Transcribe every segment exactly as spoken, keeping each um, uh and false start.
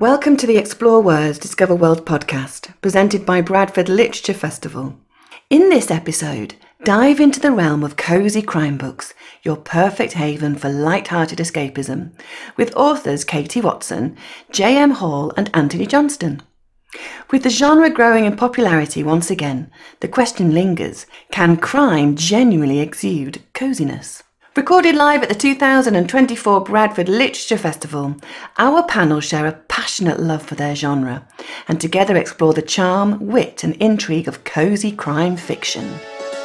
Welcome to the Explore Words, Discover World podcast, presented by Bradford Literature Festival. In this episode, dive into the realm of cosy crime books, your perfect haven for light-hearted escapism, with authors Katie Watson, J M Hall and Anthony Johnston. With the genre growing in popularity once again, the question lingers, can crime genuinely exude coziness? Recorded live at the two thousand twenty-four Bradford Literature Festival, our panel share a passionate love for their genre and together explore the charm, wit and intrigue of cosy crime fiction.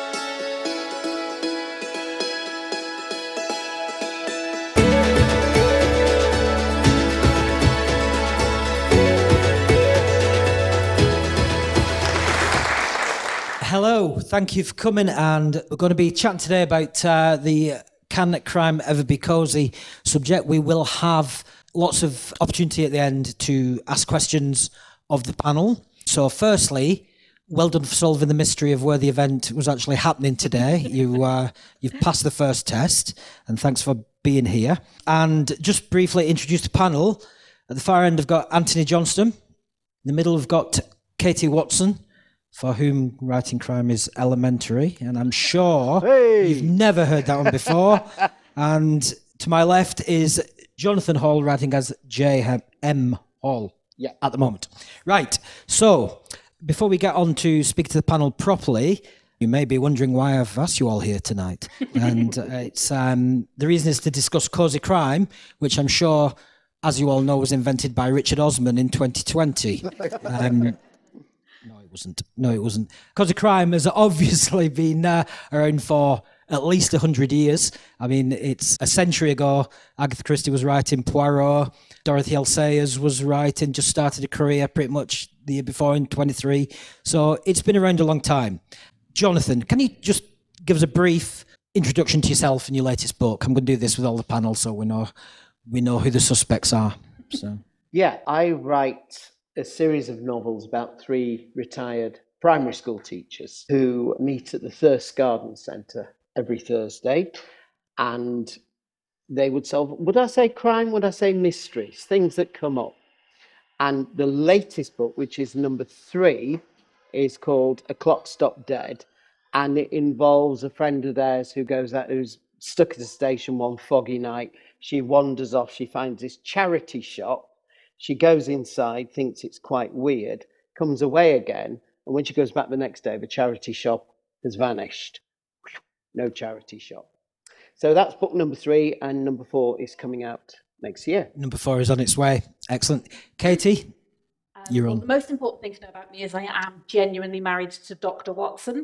Hello, thank you for coming, and we're going to be chatting today about uh, the Can Crime Ever Be Cosy subject. We will have lots of opportunity at the end to ask questions of the panel. So firstly, well done for solving the mystery of where the event was actually happening today. You, uh, you've passed the first test, and thanks for being here. And just briefly introduce the panel. At the far end, I've got Anthony Johnston. In the middle, we've got Katie Watson, for whom writing crime is elementary, and I'm sure hey. you've never heard that one before. And to my left is Jonathan Hall, writing as J M Hall yeah. at the moment. Right, so before we get on to speak to the panel properly, you may be wondering why I've asked you all here tonight. And uh, it's um, the reason is to discuss cosy crime, which I'm sure, as you all know, was invented by Richard Osman in twenty twenty. Um, No, it wasn't. No, it wasn't. Cosy crime has obviously been uh, around for at least one hundred years. I mean, it's a century ago, Agatha Christie was writing Poirot, Dorothy L. Sayers was writing, just started a career pretty much the year before in twenty-three. So it's been around a long time. Jonathan, can you just give us a brief introduction to yourself and your latest book? I'm going to do this with all the panel so we know we know who the suspects are. So Yeah, I write a series of novels about three retired primary school teachers who meet at the Thirst Garden Centre every Thursday, and they would solve, would I say crime, would I say mysteries, things that come up. And the latest book, which is number three, is called A Clock Stopped Dead, and it involves a friend of theirs who goes out, who's stuck at a station one foggy night. She wanders off, she finds this charity shop. She goes inside, thinks it's quite weird, comes away again, and when she goes back the next day, the charity shop has vanished. No charity shop. So that's book number three, and number four is coming out next year. Number four is on its way. Excellent. Katie, um, you're well, on. The most important thing to know about me is I am genuinely married to Doctor Watson.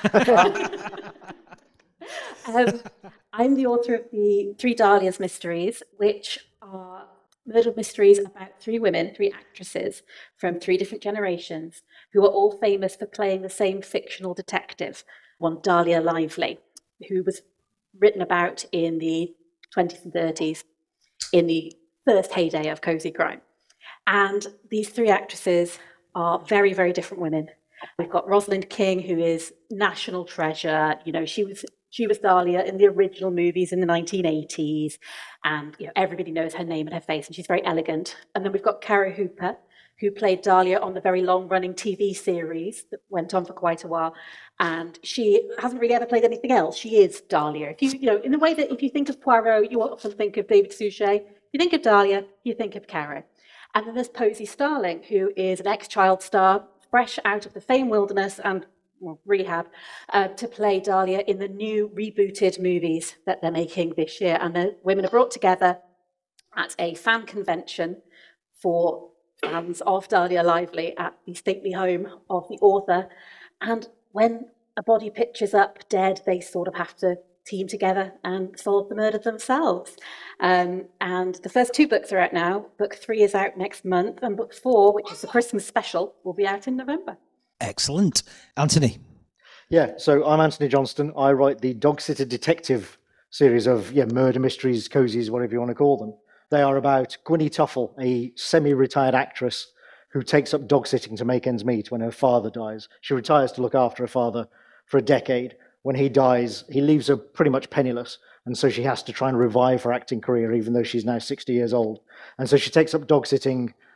um, I'm the author of the Three Dahlias Mysteries, which are murder mysteries about three women, three actresses from three different generations who are all famous for playing the same fictional detective, one Dahlia Lively, who was written about in the twenties and thirties in the first heyday of cosy crime. And these three actresses are very, very different women. We've got Rosalind King, who is national treasure. You know, she was She was Dahlia in the original movies in the nineteen eighties, and you know everybody knows her name and her face, and she's very elegant. And then we've got Cara Hooper, who played Dahlia on the very long-running T V series that went on for quite a while, and she hasn't really ever played anything else. She is Dahlia. If you, you know, in the way that if you think of Poirot, you often think of David Suchet. If you think of Dahlia, you think of Cara. And then there's Posey Starling, who is an ex-child star, fresh out of the fame wilderness and well, rehab, uh, to play Dahlia in the new rebooted movies that they're making this year. And the women are brought together at a fan convention for fans of Dahlia Lively at the stately home of the author. And when a body pitches up dead, they sort of have to team together and solve the murder themselves. Um, and the first two books are out now. Book three is out next month, and book four, which is the Christmas special, will be out in November. Excellent. Anthony. Yeah, so I'm Anthony Johnston. I write the Dog Sitter Detective series of yeah murder mysteries, cozies, whatever you want to call them. They are about Gwynnie Tuffle, a semi-retired actress who takes up dog sitting to make ends meet when her father dies. She retires to look after her father for a decade. When he dies, he leaves her pretty much penniless, and so she has to try and revive her acting career, even though she's now sixty years old. And so she takes up dog sitting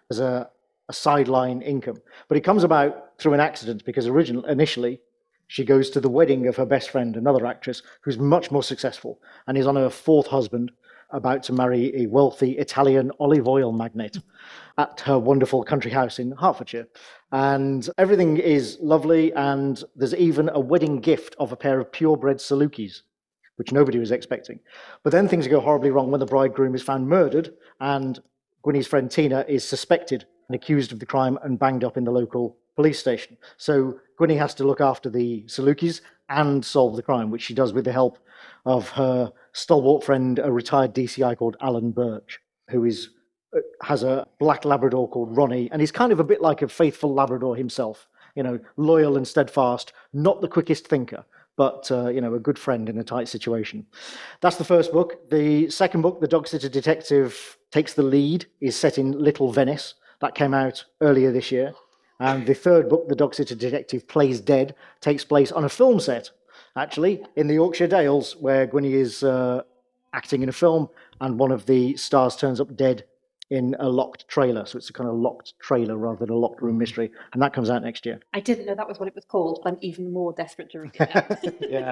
as a, a sideline income. But it comes about through an accident because original, initially she goes to the wedding of her best friend, another actress who's much more successful and is on her fourth husband, about to marry a wealthy Italian olive oil magnate at her wonderful country house in Hertfordshire. And everything is lovely, and there's even a wedding gift of a pair of purebred Salukis, which nobody was expecting. But then things go horribly wrong when the bridegroom is found murdered, and Gwynnie's friend Tina is suspected and accused of the crime and banged up in the local police station. So Gwynnie has to look after the Salukis and solve the crime, which she does with the help of her stalwart friend, a retired D C I called Alan Birch, who is has a black Labrador called Ronnie, and he's kind of a bit like a faithful Labrador himself, you know, loyal and steadfast, not the quickest thinker, but, uh, you know, a good friend in a tight situation. That's the first book. The second book, The Dog Sitter Detective Takes the Lead, is set in Little Venice. That came out earlier this year. And the third book, The Dog Sitter Detective Plays Dead, takes place on a film set, actually, in the Yorkshire Dales, where Gwynnie is uh, acting in a film, and one of the stars turns up dead in a locked trailer. So it's a kind of locked trailer rather than a locked room mystery. And that comes out next year. I didn't know that was what it was called, but I'm even more desperate to read it now. Yeah.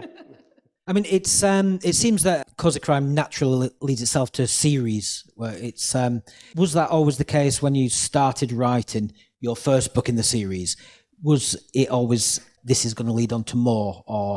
I mean, it's um, it seems that Cozy Crime naturally leads itself to a series. Where it's um, was that always the case when you started writing your first book in the series? Was it always this is going to lead on to more? Or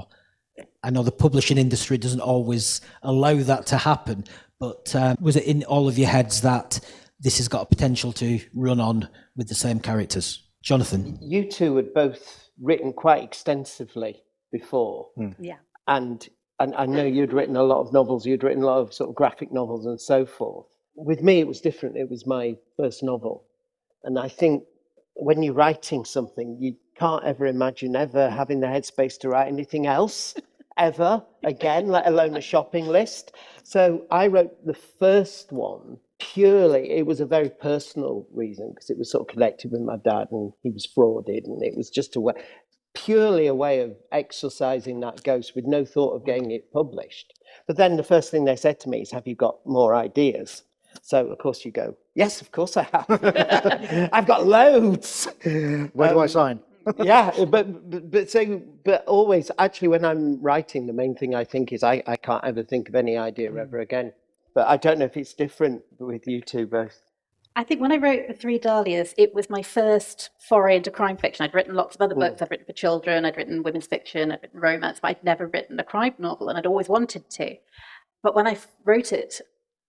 I know the publishing industry doesn't always allow that to happen, but uh, was it in all of your heads that this has got a potential to run on with the same characters? Jonathan? You two had both written quite extensively before. Mm. Yeah. And, and I know you'd written a lot of novels, you'd written a lot of sort of graphic novels and so forth. With me, it was different. It was my first novel. And I think when you're writing something, you can't ever imagine ever having the headspace to write anything else, ever, again, let alone a shopping list. So I wrote the first one purely, it was a very personal reason, because it was sort of connected with my dad and he was frauded, and it was just a way, purely a way of exorcising that ghost with no thought of getting it published. But then the first thing they said to me is, have you got more ideas? So, of course, you go, yes, of course I have. I've got loads. Where do I Um, sign? yeah, but, but but so but always, actually, when I'm writing, the main thing I think is I, I can't ever think of any idea ever again. But I don't know if it's different with you two both. I think when I wrote The Three Dahlias, it was my first foray into crime fiction. I'd written lots of other books. I'd written for children, I'd written women's fiction, I'd written romance, but I'd never written a crime novel, and I'd always wanted to. But when I f- wrote it,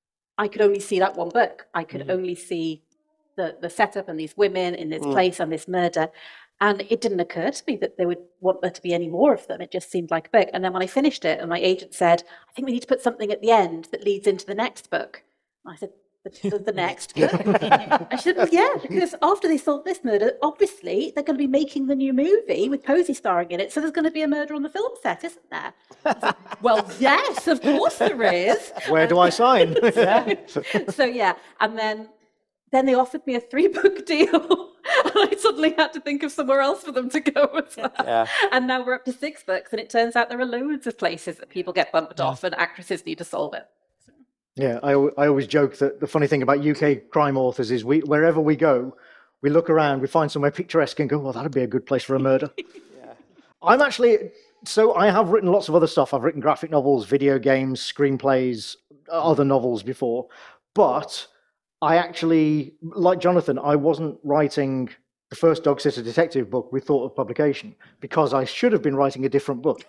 I could only see that one book. I could mm. only see the, the setup and these women in this mm. place and this murder. And it didn't occur to me that they would want there to be any more of them. It just seemed like a book. And then when I finished it and my agent said, I think we need to put something at the end that leads into the next book. And I said, the, the, the next book? I said, well, yeah, because after they solved this murder, obviously they're going to be making the new movie with Cozy starring in it. So there's going to be a murder on the film set, isn't there? I said, well, yes, of course there is. Where do I sign? so, so, yeah. And then, then they offered me a three-book deal. And I suddenly had to think of somewhere else for them to go as well. Yeah. And now we're up to six books, and it turns out there are loads of places that people get bumped yeah. off and actresses need to solve it. So. Yeah, I, I always joke that the funny thing about U K crime authors is we wherever we go, we look around, we find somewhere picturesque and go, well, that'd be a good place for a murder. yeah. I'm actually, so I have written lots of other stuff. I've written graphic novels, video games, screenplays, other novels before, but I actually, like Jonathan, I wasn't writing the first Dog Sitter Detective book with thought of publication because I should have been writing a different book.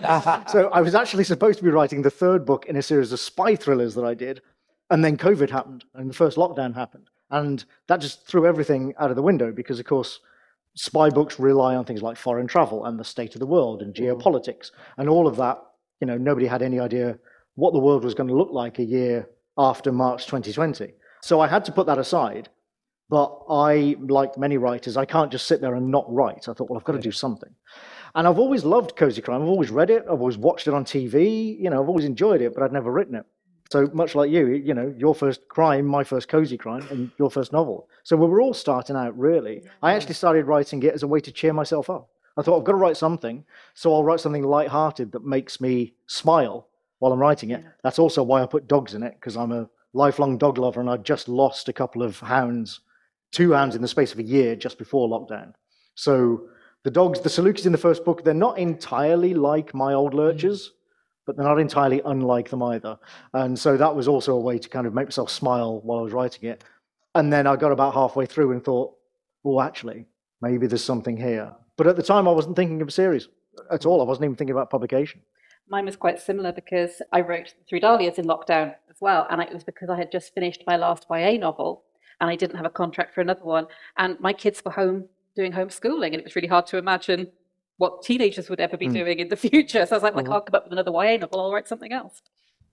So I was actually supposed to be writing the third book in a series of spy thrillers that I did, and then COVID happened, and the first lockdown happened. And that just threw everything out of the window because, of course, spy books rely on things like foreign travel and the state of the world and geopolitics. And all of that, you know, nobody had any idea what the world was going to look like a year after March twenty twenty. So I had to put that aside, but I, like many writers, I can't just sit there and not write. I thought, well, I've got to do something. And I've always loved Cozy Crime. I've always read it. I've always watched it on T V. You know, I've always enjoyed it, but I'd never written it. So much like you, you know, your first crime, my first Cozy Crime, and your first novel. So we were all starting out, really. I actually started writing it as a way to cheer myself up. I thought, I've got to write something, so I'll write something lighthearted that makes me smile while I'm writing it. That's also why I put dogs in it, because I'm a lifelong dog lover, and I just lost a couple of hounds two hounds in the space of a year just before lockdown. So the dogs, the Salukis in the first book, they're not entirely like my old lurchers, but they're not entirely unlike them either. And so that was also a way to kind of make myself smile while I was writing it. And then I got about halfway through and thought, well, actually, maybe there's something here. But at the time, I wasn't thinking of a series at all. I wasn't even thinking about publication. Mine was quite similar because I wrote Three Dahlias in lockdown as well. And it was because I had just finished my last Y A novel and I didn't have a contract for another one. And my kids were home doing homeschooling, and it was really hard to imagine what teenagers would ever be mm. doing in the future. So I was like, well, mm-hmm. I can't come up with another Y A novel, I'll write something else.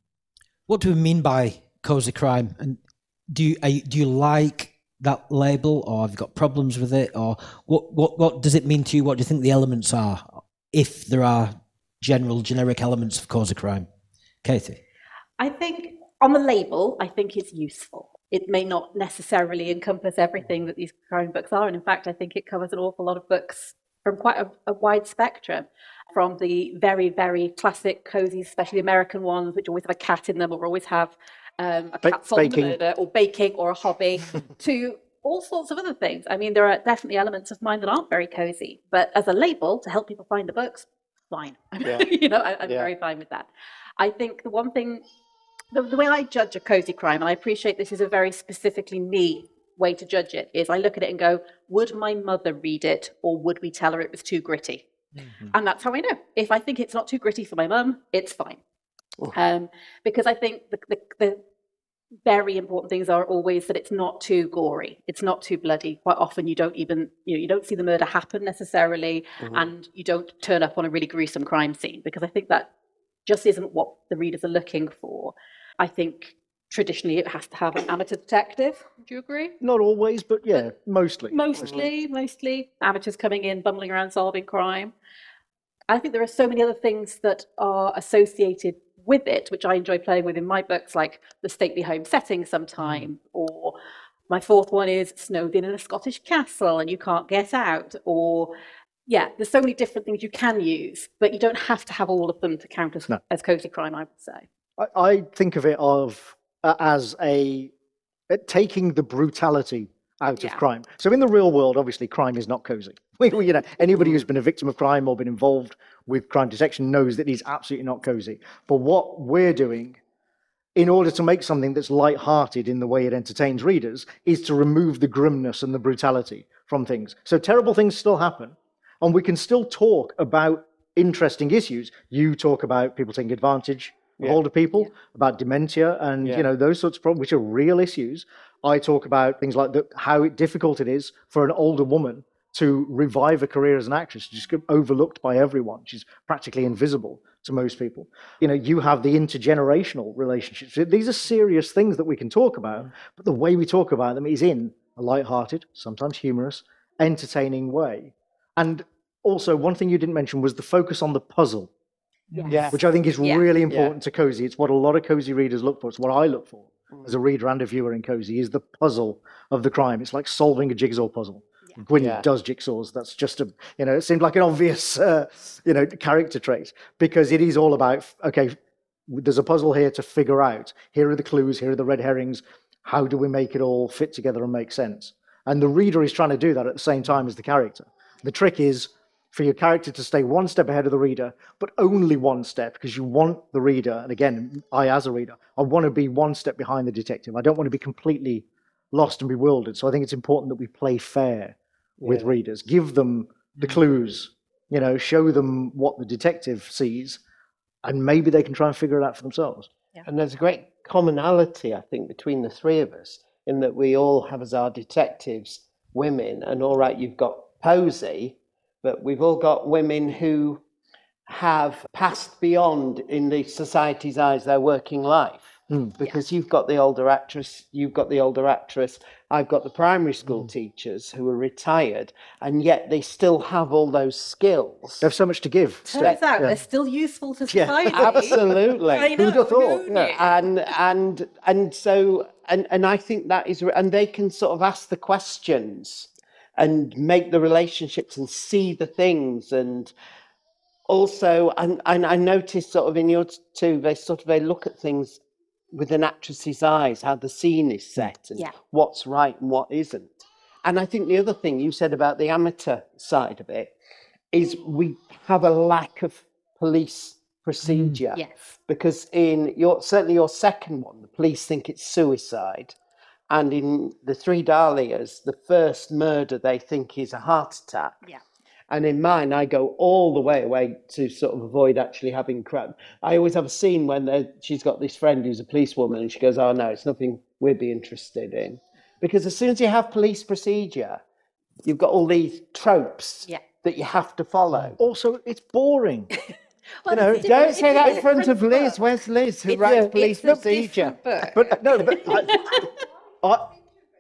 What do we mean by cozy crime? And do you, are you, do you like that label, or have you got problems with it? Or what, what, what does it mean to you? What do you think the elements are, if there are general, generic elements of cozy crime? Katie? I think on the label, I think it's useful. It may not necessarily encompass everything that these crime books are. And in fact, I think it covers an awful lot of books from quite a, a wide spectrum, from the very, very classic cozy, especially American ones, which always have a cat in them or always have um, a cat solving the murder or baking or a hobby, to all sorts of other things. I mean, there are definitely elements of mine that aren't very cozy, but as a label to help people find the books, fine. Yeah. you know, I, I'm yeah. very fine with that. I think the one thing, the, the way I judge a cozy crime, and I appreciate this is a very specifically me way to judge it, is I look at it and go, would my mother read it, or would we tell her it was too gritty? Mm-hmm. And that's how I know. If I think it's not too gritty for my mum, it's fine. Um, because I think the, the, the very important things are always that it's not too gory, it's not too bloody. Quite often you don't even, you know, you don't see the murder happen necessarily, mm-hmm. and you don't turn up on a really gruesome crime scene, because I think that just isn't what the readers are looking for. I think traditionally it has to have an amateur detective. Would you agree? Not always, but yeah, mostly. Mostly, mostly. Amateurs coming in, bumbling around solving crime. I think there are so many other things that are associated with it, which I enjoy playing with in my books, like the stately home setting sometime, or my fourth one is snowed in in a Scottish castle and you can't get out, or yeah, there's so many different things you can use, but you don't have to have all of them to count as, no. as cozy crime, I would say. I, I think of it of uh, as a uh, taking the brutality out yeah. of crime. So in the real world, obviously, crime is not cozy. We, we, you know, anybody who's been a victim of crime or been involved with crime detection knows that it's absolutely not cozy. But what we're doing, in order to make something that's light-hearted in the way it entertains readers, is to remove the grimness and the brutality from things. So terrible things still happen, and we can still talk about interesting issues. You talk about people taking advantage of yeah. older people, yeah. about dementia, and yeah. you know, those sorts of problems, which are real issues. I talk about things like the, how difficult it is for an older woman to revive a career as an actress. She's overlooked by everyone. She's practically invisible to most people. You know, you have the intergenerational relationships. These are serious things that we can talk about, but the way we talk about them is in a light-hearted, sometimes humorous, entertaining way. And also, one thing you didn't mention was the focus on the puzzle, yes. Yeah. which I think is yeah. really important yeah. to cozy. It's what a lot of cozy readers look for. It's what I look for as a reader and a viewer in cozy, is the puzzle of the crime. It's like solving a jigsaw puzzle. Yeah. Gwyn yeah. does jigsaws. That's just a, you know, it seemed like an obvious, uh, you know, character trait, because it is all about, okay, there's a puzzle here to figure out. Here are the clues. Here are the red herrings. How do we make it all fit together and make sense? And the reader is trying to do that at the same time as the character. The trick is for your character to stay one step ahead of the reader, but only one step, because you want the reader, and again, I as a reader, I want to be one step behind the detective. I don't want to be completely lost and bewildered. So I think it's important that we play fair with yeah. readers, give them the clues, you know, show them what the detective sees, and maybe they can try and figure it out for themselves. Yeah. And there's a great commonality, I think, between the three of us, in that we all have as our detectives women, and all right, you've got Posey, but we've all got women who have passed beyond, in the society's eyes, their working life. Mm. Because yeah. you've got the older actress, you've got the older actress, I've got the primary school mm. teachers who are retired, and yet they still have all those skills. They have so much to give. Turns out yeah. they're still useful to society. Yeah, absolutely. I know, who'd have thought? who yeah. And and and so and and I think that is, and they can sort of ask the questions and make the relationships and see the things. And also, and, and I noticed sort of in yours too, they sort of, they look at things with an actress's eyes, how the scene is set and yeah. what's right and what isn't. And I think the other thing you said about the amateur side of it is we have a lack of police procedure. Mm. Yes. Because in your certainly your second one, the police think it's suicide. And in the Three Dahlias, the first murder they think is a heart attack. Yeah. And in mine, I go all the way away to sort of avoid actually having crime. I always have a scene when she's got this friend who's a policewoman and she goes, oh, no, it's nothing we'd be interested in. Because as soon as you have police procedure, you've got all these tropes Yeah. that you have to follow. Also, it's boring. Well, You know, it's a Don't different- say it's a that in front different of Liz. book. Where's Liz who It's writes a- police it's a procedure? different book. But no, but I, I,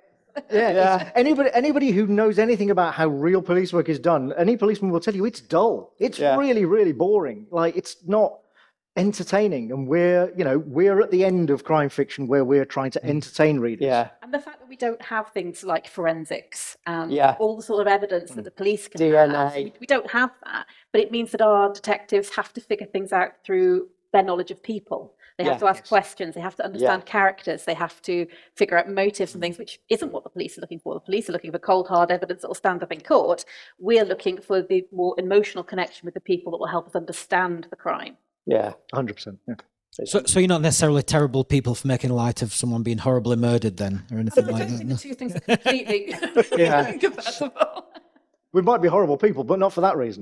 yeah, Yeah. anybody anybody who knows anything about how real police work is done, any policeman will tell you it's dull. It's Yeah. really, really boring. Like it's not entertaining. And we're, you know, we're at the end of crime fiction where we're trying to entertain readers. Yeah. And the fact that we don't have things like forensics and Yeah. all the sort of evidence that the police can D N A. have, we, we don't have that. But it means that our detectives have to figure things out through their knowledge of people. They have Yeah. to ask questions. They have to understand characters. They have to figure out motives and things, which isn't what the police are looking for. The police are looking for cold, hard evidence that will stand up in court. We're looking for the more emotional connection with the people that will help us understand the crime. Yeah. one hundred percent. Yeah. So, so you're not necessarily terrible people for making light of someone being horribly murdered then, or anything I like don't that? think no? the two things are completely Yeah. incompatible. We might be horrible people, but not for that reason.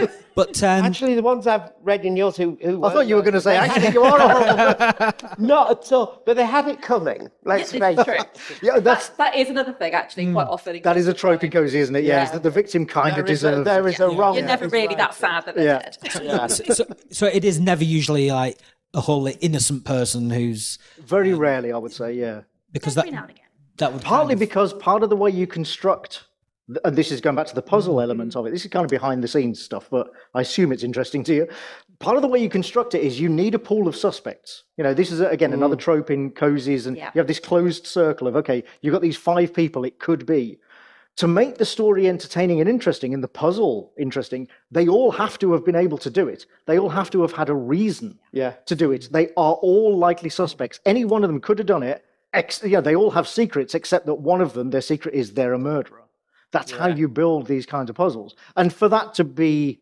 But um, Actually, the ones I've read in yours who... who I thought you were going to say, actually, you are a horrible person. Not at all. But they had it coming. Let's face It's it. true. Yeah, that's, That is another thing, actually, quite often. in that is a cases of trope in crime. Cozy, isn't it? Yeah, Yeah. is that the victim kind There of is a, deserves there is a wrong... You're never really that sad that they're Yeah. dead. Yeah. so, so, so it is never usually like a wholly innocent person who's Very rarely, I would say, yeah. because Every that now and again. that would Partly kind of- because part of the way you construct, and this is going back to the puzzle element of it, this is kind of behind the scenes stuff, but I assume it's interesting to you. Part of the way you construct it is you need a pool of suspects. You know, this is, again, another trope in cozies, and Yeah. you have this closed circle of, okay, you've got these five people it could be. To make the story entertaining and interesting and the puzzle interesting, they all have to have been able to do it. They all have to have had a reason Yeah. to do it. They are all likely suspects. Any one of them could have done it. Ex- yeah, they all have secrets, except that one of them, their secret is they're a murderer. That's how you build these kinds of puzzles. And for that to be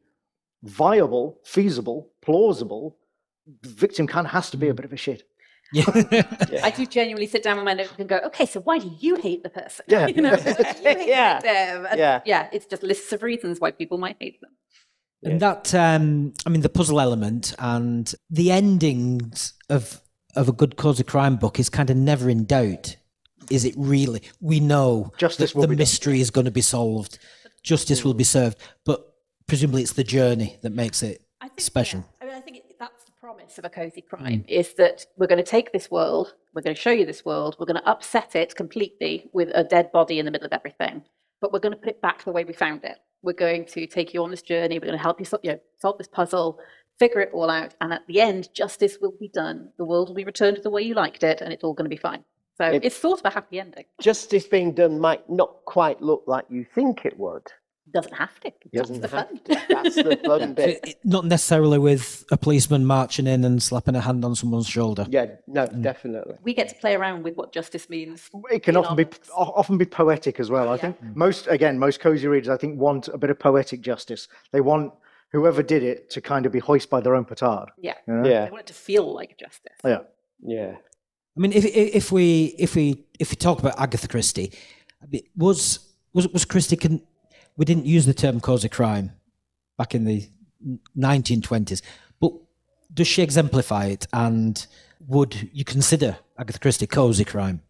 viable, feasible, plausible, the victim kind of has to be a bit of a shit. yeah. I do genuinely sit down with my notes and go, okay, so why do you hate the person? Yeah. you know, why do you hate Yeah. them? And Yeah. yeah, it's just lists of reasons why people might hate them. And that, um, I mean, the puzzle element and the endings of of a good cozy crime book is kind of never in doubt. Is it really? We know Justice that will the be done. mystery is going to be solved. Justice will be served. But presumably it's the journey that makes it I think, special. yeah. I mean, I think it, that's the promise of a cozy crime is that we're going to take this world, we're going to show you this world, we're going to upset it completely with a dead body in the middle of everything, but we're going to put it back the way we found it. We're going to take you on this journey. We're going to help you, sol- you know, solve this puzzle, figure it all out, and at the end, justice will be done. The world will be returned to the way you liked it, and it's all going to be fine. So It- it's sort of a happy ending. Justice being done might not quite look like you think it would. Doesn't have to. That's Doesn't the have fun. to. That's the fun bit. It- it- not necessarily with a policeman marching in and slapping a hand on someone's shoulder. Yeah, no, definitely. We get to play around with what justice means. It can in often our be books. o- often be poetic as well. I think most, again, most cozy readers, I think, want a bit of poetic justice. They want whoever did it to kind of be hoist by their own petard. Yeah. you know? Yeah, They want it to feel like justice. Yeah. yeah. I mean, if if we if we if we talk about Agatha Christie, I mean, was was was Christie? Con- we didn't use the term cozy crime back in the nineteen twenties, but does she exemplify it? And would you consider Agatha Christie cozy crime?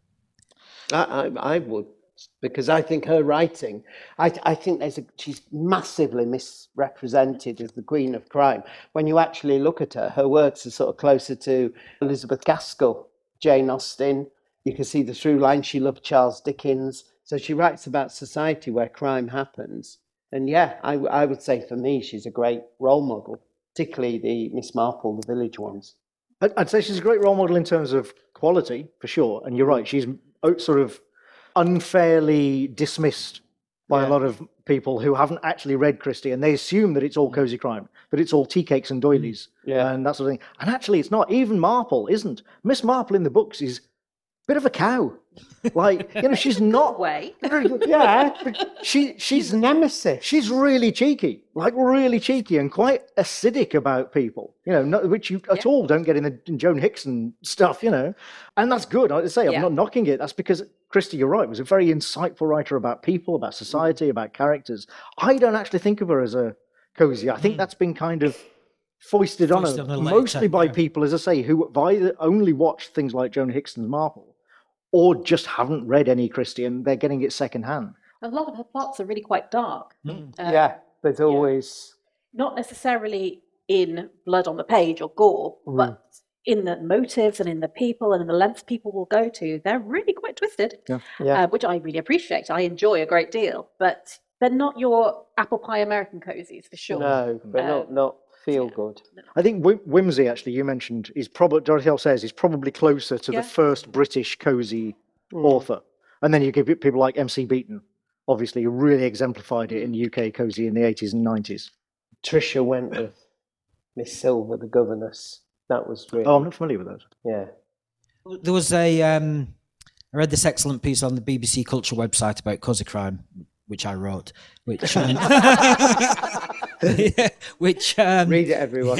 I, I, I would, because I think her writing, I, I think there's a, she's massively misrepresented as the queen of crime. When you actually look at her, her works are sort of closer to Elizabeth Gaskell, Jane Austen. You can see the through line. She loved Charles Dickens. So she writes about society where crime happens. And yeah, I, I would say for me, she's a great role model, particularly the Miss Marple, the village ones. I'd I'd say she's a great role model in terms of quality, for sure. And you're right, she's o- sort of unfairly dismissed by Yeah. a lot of people who haven't actually read Christie, and they assume that it's all cozy crime, that it's all tea cakes and doilies Yeah. and that sort of thing. And actually, it's not. Even Marple isn't. Miss Marple in the books is a bit of a cow. Like, you know, she's not. Way. Yeah, She she's she's nemesis. she's really cheeky, like really cheeky and quite acidic about people. You know, not, which you at Yeah. all don't get in the in Joan Hickson stuff. You know, and that's good. I say I'm Yeah. not knocking it. That's because Christie, you're right, was a very insightful writer about people, about society, about characters. I don't actually think of her as a cozy. I think that's been kind of foisted on Foisted her, on her later, mostly by yeah. people, as I say, who either only watch things like Joan Hickson's Marple or just haven't read any Christie and they're getting it secondhand. A lot of her plots are really quite dark. Mm. Uh, Yeah, there's always. Not necessarily in blood on the page or gore, Mm. but in the motives and in the people and in the lengths people will go to. They're really quite twisted, Yeah. uh, which I really appreciate. I enjoy a great deal, but they're not your apple pie American cozies for sure. No, but not Um, not feel yeah. good. I think Whim- Whimsy, actually, you mentioned, is probably, Dorothy L says, is probably closer to Yeah. the first British cozy Mm. author. And then you give it people like M C Beaton, obviously, who really exemplified it in U K cozy in the eighties and nineties. Trisha Wentworth, Miss Silver, the governess. That was really. Oh, I'm not familiar with those. Yeah. There was a, um, I read this excellent piece on the B B C Culture website about cozy crime, which I wrote, which, um, which, um, Read it, everyone.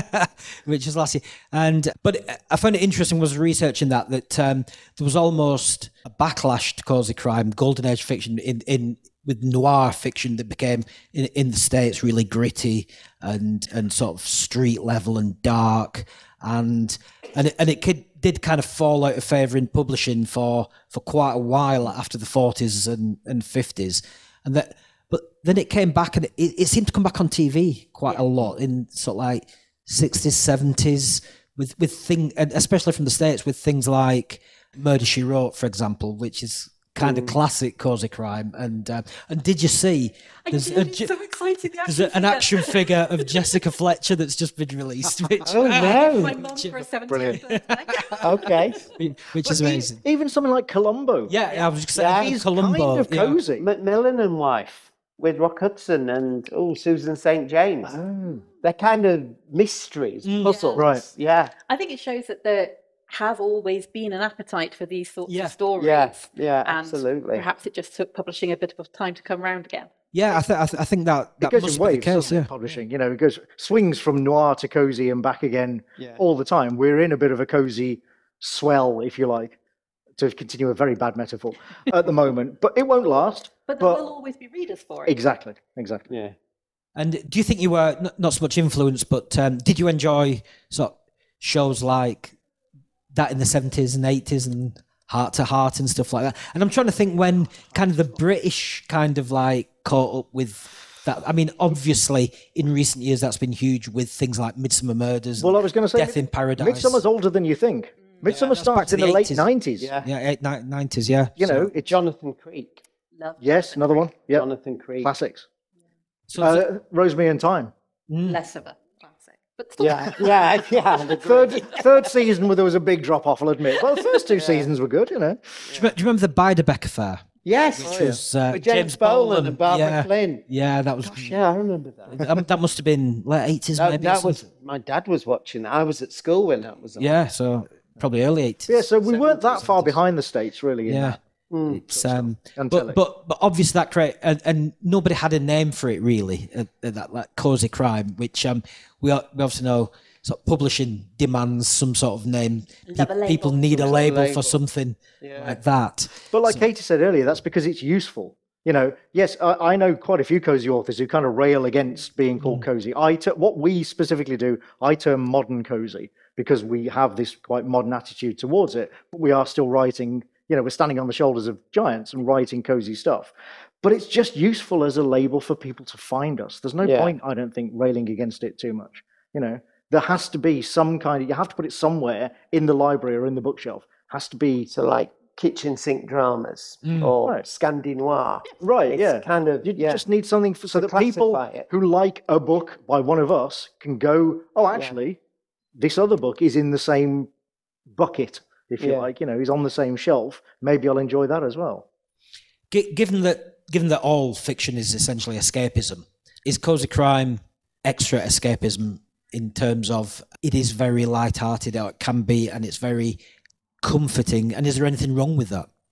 which was last year. And, but I found it interesting was researching that, that, um, there was almost a backlash to cozy crime, golden age fiction in, in, with noir fiction that became in, in the States really gritty and, and sort of street level and dark. And, and it, and it could, did kind of fall out of favour in publishing for, for quite a while after the forties and, and fifties. And that, but then it came back and it, it seemed to come back on T V quite a lot in sort of like sixties, seventies with, with thing, and especially from the States with things like Murder, She Wrote, for example, which is kind of classic cozy crime. And uh, and did you see there's, a, ge- so excited. The there's a, an action figure of Jessica Fletcher that's just been released, which, Oh, no. My mum for a seventieth Brilliant. birthday. Okay. which is But e- amazing. Even something like Columbo. Yeah, I was just Yeah, saying, He's Columbo. kind of yeah. cozy. Macmillan and Wife with Rock Hudson and oh Susan Saint James. Oh. They're kind of mysteries, Mm. puzzles. Right. Yeah. I think it shows that there has always been an appetite for these sorts Yeah. of stories. Yeah. Yeah. And Absolutely. perhaps it just took publishing a bit of time to come round again. Yeah, I, th- I, th- I think that, It that goes must in be the waves, case, doesn't it, yeah. publishing. You know, it goes swings from noir to cozy and back again Yeah. all the time. We're in a bit of a cozy swell, if you like, to continue a very bad metaphor at the moment. But it won't last. But there But- will always be readers for it. Exactly, exactly. Yeah. And do you think you were n- not so much influenced, but um, did you enjoy sort of shows like that in the seventies and eighties and Heart to Heart and stuff like that? And I'm trying to think when kind of the British kind of like caught up with that. I mean, obviously in recent years that's been huge with things like Midsummer Murders, Well, I and was going to say, Death in Paradise. Midsummer's older than you think. Midsummer that's back starts to in the the late eighties. nineties. Yeah. yeah, eight, nine, nineties, yeah. You So- know, it's Jonathan Creek. Love yes, another one. Yeah, Jonathan Creek. classics. so is it- Uh, Rosemary and Thyme. Mm. less of a classic. But still, Yeah. Yeah. Yeah. the Third Creek. third season where there was a big drop off, I'll admit. Well, the first two seasons were good, you know. Do, you, re- do you remember the Beiderbecke affair? Yes. Which was uh, With James, Boland and Barbara yeah, Flynn. yeah, that was Yeah, I remember that. um, that must have been late eighties, That, maybe. or that was something. my dad was watching. I was at school when that was on. Yeah, so probably early eighties. Yeah, so we weren't that far seventies. behind the States, really. In Yeah, that. Mm. it's um, And but telly. but but obviously that create and, and nobody had a name for it really. Uh, uh, that like cozy crime, which um we al- we obviously know. Sort of publishing demands some sort of name. Love a Pe- People label. need a Some sort of label, label. for something Yeah. like that. But like Katie said earlier, that's because it's useful. You know, yes, I, I know quite a few cozy authors who kind of rail against being called cozy. I ter- what we specifically do, I term modern cozy because we have this quite modern attitude towards it. But we are still writing. You know, we're standing on the shoulders of giants and writing cozy stuff. But it's just useful as a label for people to find us. There's no Yeah. point, I don't think, railing against it too much. You know, there has to be some kind of. You have to put it somewhere in the library or in the bookshelf. Has to be So like kitchen sink dramas Mm. or Right. Scandinoir. right. It's yeah, kind of You yeah. just need something for, so To that people classify it. who like a book by one of us can go, oh, actually, this other book is in the same bucket, if you Yeah. like. You know, he's on the same shelf. Maybe I'll enjoy that as well. Gi- Given that given that all fiction is essentially escapism, is cozy crime extra escapism in terms of it is very light-hearted, or it can be, and it's very comforting. And is there anything wrong with that?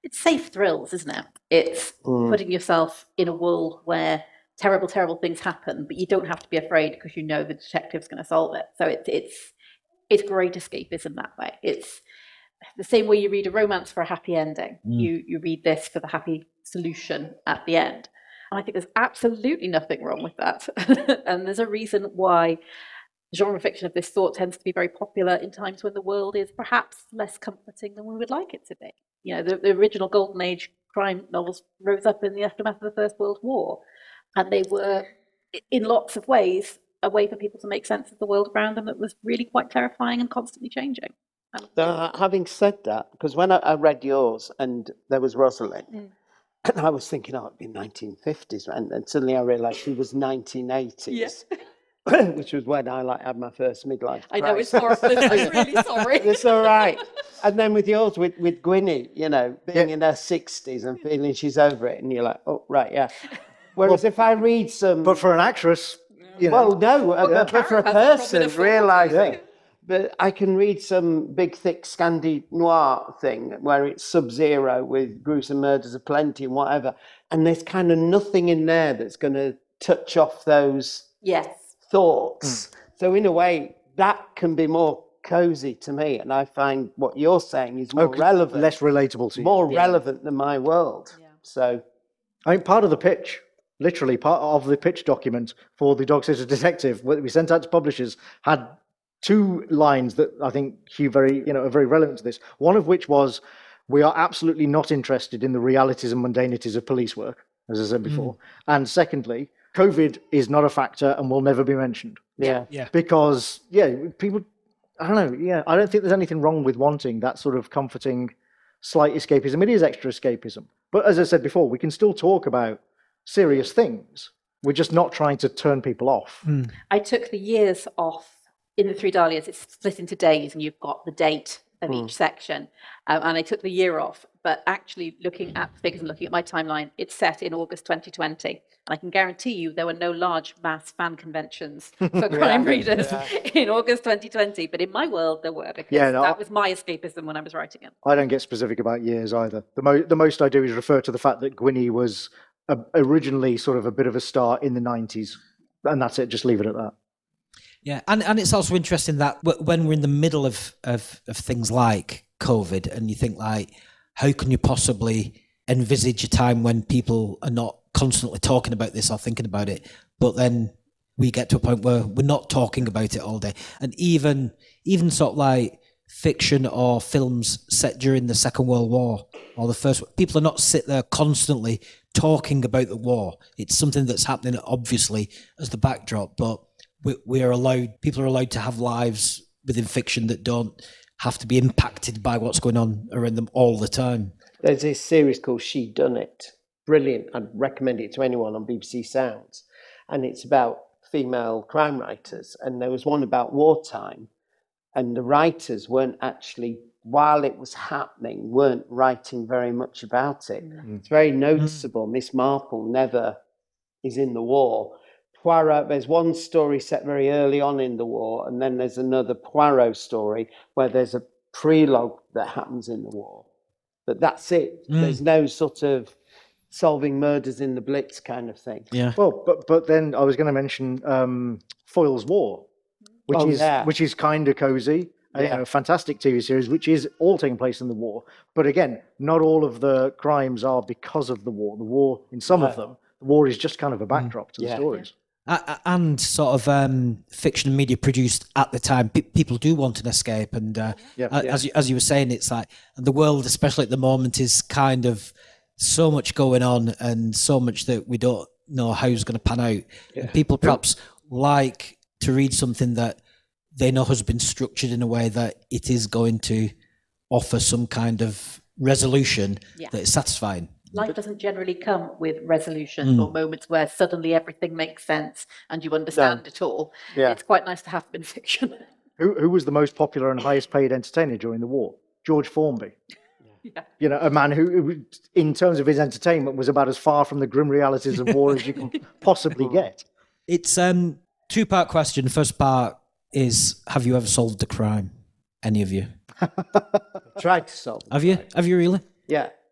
it's safe thrills, isn't it? It's Mm. putting yourself in a world where terrible, terrible things happen, but you don't have to be afraid because you know the detective's going to solve it. So it's it's it's great escapism that way. It's the same way you read a romance for a happy ending. Mm. You you read this for the happy solution at the end. And I think there's absolutely nothing wrong with that. And there's a reason why genre fiction of this sort tends to be very popular in times when the world is perhaps less comforting than we would like it to be. You know, the, the original Golden Age crime novels rose up in the aftermath of the First World War, and they were, in lots of ways, a way for people to make sense of the world around them that was really quite terrifying and constantly changing. And, Uh, having said that, because when I, I read yours and there was Rosalind, Mm. and I was thinking, oh, it'd be nineteen fifties, and then suddenly I realised she was nineteen eighties, which was when I like had my first midlife I know it's crisis. horrible. I'm really sorry. It's all right. And then with yours, with, with Gwynny, you know, being Yeah. in her sixties and feeling she's over it, and you're like, oh, right, yeah. Whereas if I read some... But for an actress, you know, well, no, uh, but, but for a Karen has person probably the realising... Yeah. But I can read some big, thick Scandi noir thing where it's sub-zero with gruesome murders aplenty and whatever, and there's kind of nothing in there that's going to touch off those Yes. thoughts. So in a way, that can be more cosy to me, and I find what you're saying is more oh, 'cause relevant, less relatable to you. more Yeah. relevant than my world. Yeah. So I mean, part of the pitch, literally part of the pitch document for the Dog Sitter Detective, what we sent out to publishers, had two lines that I think Hugh very, you know, are very relevant to this. One of which was, "We are absolutely not interested in the realities and mundanities of police work," as I said before. And secondly, COVID is not a factor and will never be mentioned. yeah, Yeah. Because, yeah, people, I don't know, yeah, I don't think there's anything wrong with wanting that sort of comforting, slight escapism. It is extra escapism. But as I said before, we can still talk about serious things. We're just not trying to turn people off. I took the years off. In the Three Dahlias, it's split into days, and you've got the date of each section. Um, and I took the year off. But actually, looking at the figures and looking at my timeline, it's set in August twenty twenty. And I can guarantee you there were no large mass fan conventions for crime readers in August twenty twenty. But in my world, there were, because Yeah, no, that I- was my escapism when I was writing it. I don't get specific about years either. The, mo- the most I do is refer to the fact that Gwynny was a, originally sort of a bit of a star in the nineties. And that's it, just leave it at that. Yeah, and, and it's also interesting that w- when we're in the middle of, of, of things like COVID, and you think like, how can you possibly envisage a time when people are not constantly talking about this or thinking about it, but then we get to a point where we're not talking about it all day. And even even sort of like fiction or films set during the Second World War or the First, people are not sit there constantly talking about the war. It's something that's happening obviously as the backdrop, but we, we are allowed, people are allowed to have lives within fiction that don't have to be impacted by what's going on around them all the time. there's this series called She Done It. Brilliant. I'd recommend it to anyone on B B C Sounds. And it's about female crime writers. And there was one about wartime. And the writers weren't actually, while it was happening, weren't writing very much about it. Mm. It's very noticeable. Miss Marple never is in the war. Poirot, there's one story set very early on in the war, and then there's another Poirot story where there's a prelogue that happens in the war. But that's it. Mm. There's no sort of solving murders in the Blitz kind of thing. Yeah. Well, but but then I was going to mention um, Foyle's War, which Oh, is yeah. which is kind of cozy, a, Yeah. a fantastic T V series, which is all taking place in the war. But again, not all of the crimes are because of the war. The war, in some of No. them, the war is just kind of a backdrop to the Yeah. stories. A- a- and sort of um, fiction and media produced at the time, pe- people do want an escape, and uh, Yeah. a- as you, as you were saying, it's like the world, especially at the moment, is kind of so much going on and so much that we don't know how it's going to pan out. And people perhaps like to read something that they know has been structured in a way that it is going to offer some kind of resolution Yeah. that is satisfying. Life doesn't generally come with resolutions or moments where suddenly everything makes sense and you understand it all. Yeah. It's quite nice to have in fiction. Who who was the most popular and highest paid entertainer during the war? George Formby. Yeah. You know, a man who, who, in terms of his entertainment, was about as far from the grim realities of war as you can possibly get. It's um two part question. First part is, have you ever solved a crime? Any of you? Tried to solve it. Have you? Have you really? Yeah.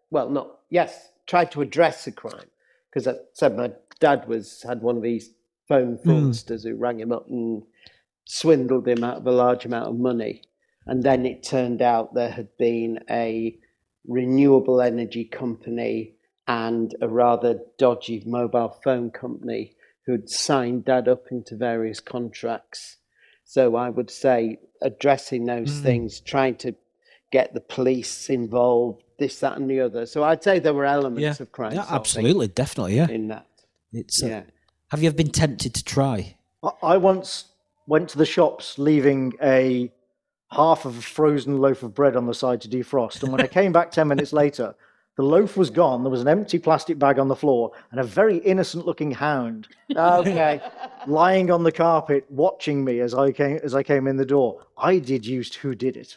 well, not, yes, tried to address a crime. Because I said my dad was had one of these phone fraudsters mm. who rang him up and swindled him out of a large amount of money. And then it turned out there had been a renewable energy company and a rather dodgy mobile phone company who'd signed dad up into various contracts. So I would say addressing those mm. things, trying to get the police involved, this, that, and the other. So I'd say there were elements yeah. of crime. Yeah, absolutely, definitely, yeah. In that. It's, uh, yeah. Have you ever been tempted to try? I once went to the shops leaving a half of a frozen loaf of bread on the side to defrost. And when I came back ten minutes later, the loaf was gone. There was an empty plastic bag on the floor and a very innocent looking hound okay. lying on the carpet watching me as I came as I came in the door. I deduced who did it.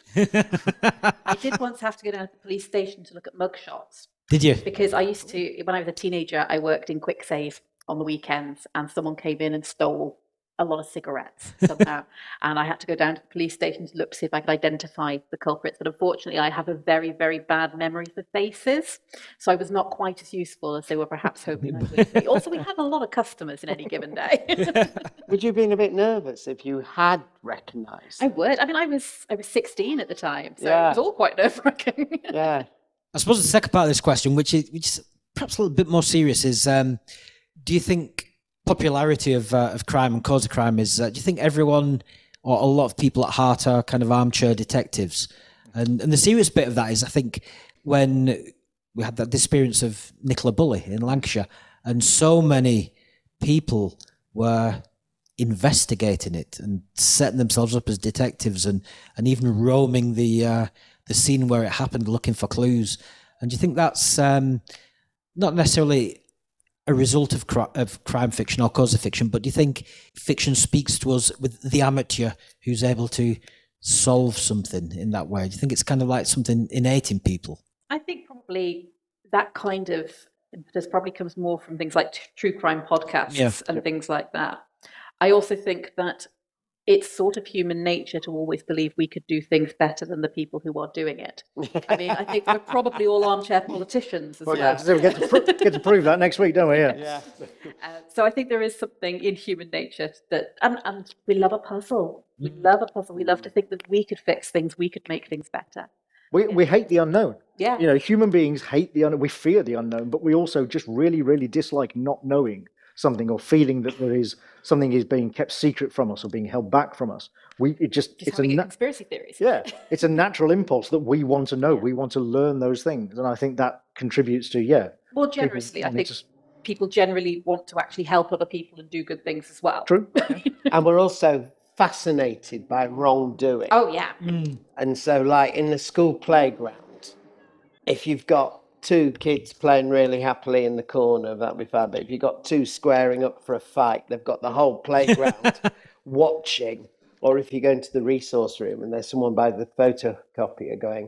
I did once have to go down to the police station to look at mugshots. Did you? Because I used to, when I was a teenager, I worked in Quick Save on the weekends and someone came in and stole a lot of cigarettes somehow. And I had to go down to the police station to look to see if I could identify the culprits. But unfortunately, I have a very, very bad memory for faces. So I was not quite as useful as they were perhaps hoping I would be. Also, we have a lot of customers in any given day. Would you have been a bit nervous if you had recognised? I would. I mean, I was I was sixteen at the time, so yeah. it was all quite nerve-wracking. yeah. I suppose the second part of this question, which is, which is perhaps a little bit more serious, is um, do you think popularity of uh, of crime and cause of crime is, uh, do you think everyone or a lot of people at heart are kind of armchair detectives? And and the serious bit of that is, I think, when we had that disappearance of Nicola Bulley in Lancashire, and so many people were investigating it and setting themselves up as detectives and, and even roaming the uh, the scene where it happened looking for clues. And do you think that's um, not necessarily a result of, cri- of crime fiction or cause of fiction, but do you think fiction speaks to us with the amateur who's able to solve something in that way? Do you think it's kind of like something innate in people? I think probably that kind of impetus probably comes more from things like t- true crime podcasts yeah. and things like that. I also think that it's sort of human nature to always believe we could do things better than the people who are doing it. I mean, I think we're probably all armchair politicians as well. well. Yeah, we get to, pro- get to prove that next week, don't we? Yeah. yeah. Uh, so I think there is something in human nature that, and, and we love a puzzle. We love a puzzle. We love to think that we could fix things, we could make things better. We we hate the unknown. Yeah. You know, human beings hate the unknown. We fear the unknown, but we also just really, really dislike not knowing something or feeling that there is something is being kept secret from us or being held back from us. We it just, just it's a na- conspiracy theories. Yeah, it's a natural impulse that we want to know. We want to learn those things, and I think that contributes to yeah. More generously, I think to... people generally want to actually help other people and do good things as well. True, and we're also fascinated by wrongdoing. Oh yeah, mm. And so like in the school playground, if you've got two kids playing really happily in the corner, that'd be fine. But if you've got two squaring up for a fight, they've got the whole playground watching. Or if you go into the resource room and there's someone by the photocopier going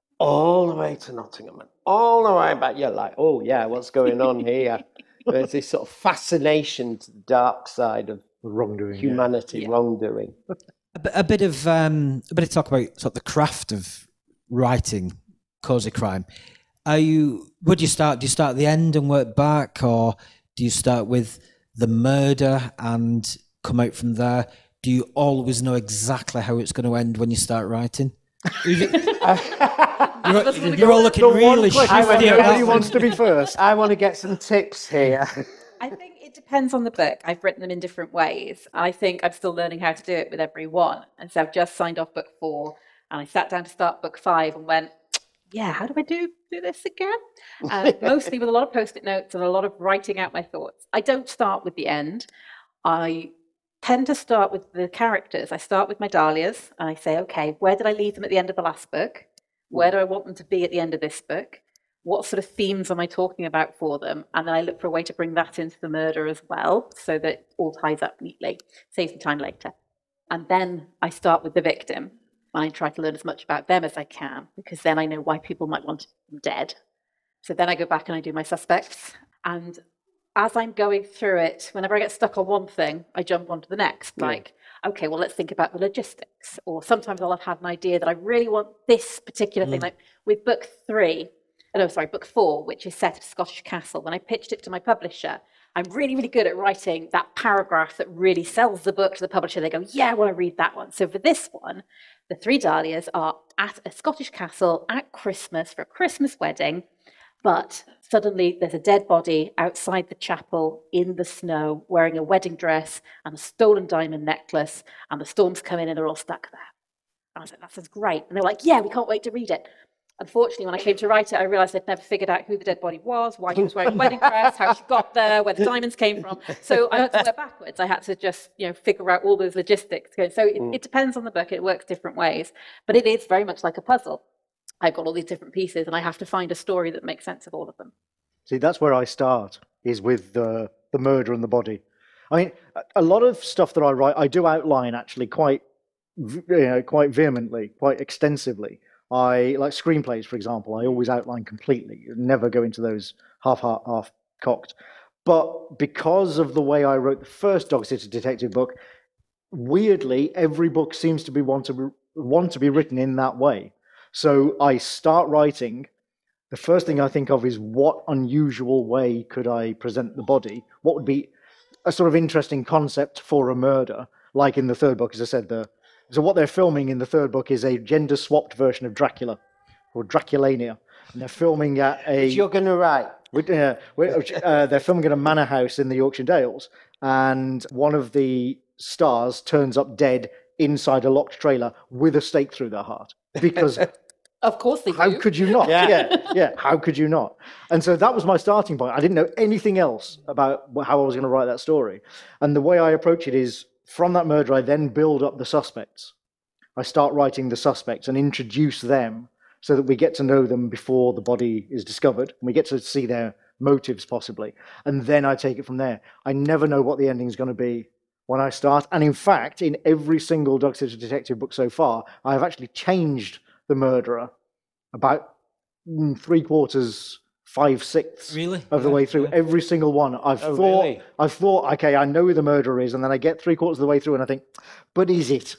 all the way to Nottingham and all the way back, you're like, oh yeah, what's going on here? There's this sort of fascination to the dark side of wrongdoing, humanity, yeah. wrongdoing. A, a bit of um, a bit of talk about sort of the craft of writing cause of crime. Are you? Would you start? Do you start at the end and work back, or do you start with the murder and come out from there? Do you always know exactly how it's going to end when you start writing? you're, you're all looking really shifty. Everybody wants to be first. I want to get some tips here. I think it depends on the book. I've written them in different ways. I think I'm still learning how to do it with every one. And so I've just signed off book four, and I sat down to start book five and went, yeah, how do I do, do this again? Uh, mostly with a lot of post-it notes and a lot of writing out my thoughts. I don't start with the end. I tend to start with the characters. I start with my Dahlias and I say, okay, where did I leave them at the end of the last book? Where do I want them to be at the end of this book? What sort of themes am I talking about for them? And then I look for a way to bring that into the murder as well, so that it all ties up neatly, saves me time later. And then I start with the victim. I try to learn as much about them as I can, because then I know why people might want them dead. So then I go back and I do my suspects. And as I'm going through it, whenever I get stuck on one thing, I jump onto the next. Yeah. Like, okay, well, let's think about the logistics. Or sometimes I'll have had an idea that I really want this particular mm. thing. Like with book three, no, sorry, book four, which is set at a Scottish castle. When I pitched it to my publisher, I'm really, really good at writing that paragraph that really sells the book to the publisher. They go, yeah, I want to read that one. So for this one, the three Dahlias are at a Scottish castle at Christmas for a Christmas wedding, but suddenly there's a dead body outside the chapel in the snow wearing a wedding dress and a stolen diamond necklace, and the storms come in and they're all stuck there. And I was like, that sounds great. And they're like, yeah, we can't wait to read it. Unfortunately, when I came to write it, I realised I'd never figured out who the dead body was, why she was wearing a wedding dress, how she got there, where the diamonds came from. So I had to work backwards. I had to just, you know, figure out all those logistics. So it, mm. it depends on the book. It works different ways. But it is very much like a puzzle. I've got all these different pieces, and I have to find a story that makes sense of all of them. See, that's where I start, is with the, the murder and the body. I mean, a lot of stuff that I write, I do outline actually quite, you know, quite vehemently, quite extensively. I like screenplays, for example. I always outline completely. You never go into those half half half cocked. But because of the way I wrote the first Dog Sitter Detective book, weirdly, every book seems to be want to be, want to be written in that way. So I start writing. The first thing I think of is what unusual way could I present the body? What would be a sort of interesting concept for a murder? Like in the third book, as I said, the So what they're filming in the third book is a gender-swapped version of Dracula, or Draculania. And they're filming at a... Which you're going to write. Uh, uh, they're filming at a manor house in the Yorkshire Dales, and one of the stars turns up dead inside a locked trailer with a stake through their heart. Because... Of course they do. How could you not? Yeah. yeah, yeah. How could you not? And so that was my starting point. I didn't know anything else about how I was going to write that story. And the way I approach it is, from that murder, I then build up the suspects. I start writing the suspects and introduce them so that we get to know them before the body is discovered, and we get to see their motives possibly. And then I take it from there. I never know what the ending is going to be when I start. And in fact, in every single Dog Sitter Detective book so far, I have actually changed the murderer about three quarters, five sixths really? of the yeah, way through. Yeah. Every single one. I've Oh, thought, really? I've thought, okay, I know who the murderer is, and then I get three quarters of the way through, and I think, but is it?